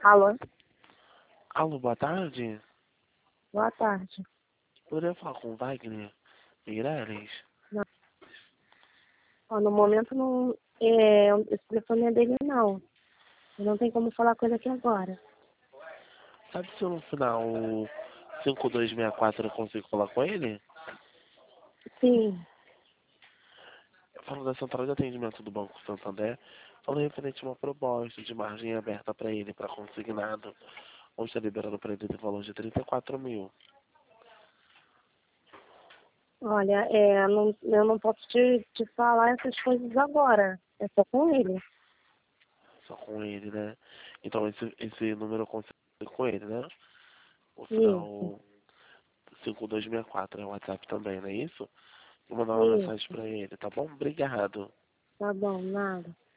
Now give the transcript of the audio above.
Alô? Alô, boa tarde. Boa tarde. Poderia falar com o Wagner Meirelles? Não. Ó, no momento não. Esse telefone é dele não. Não tem como falar com ele aqui agora. Sabe se no final 5264 eu consigo falar com ele? Sim. Eu falo da central de atendimento do Banco Santander, falo referente a uma proposta de margem aberta para ele, para consignado, onde está liberando para ele de valor de 34 mil. Olha, eu não posso te falar essas coisas agora. É só com ele. Só com ele, né? Então esse número eu consigo com ele, né? O Isso. final 5264 é o WhatsApp também, não é isso? Vou mandar uma mensagem Isso. para ele, tá bom? Obrigado. Tá bom, nada.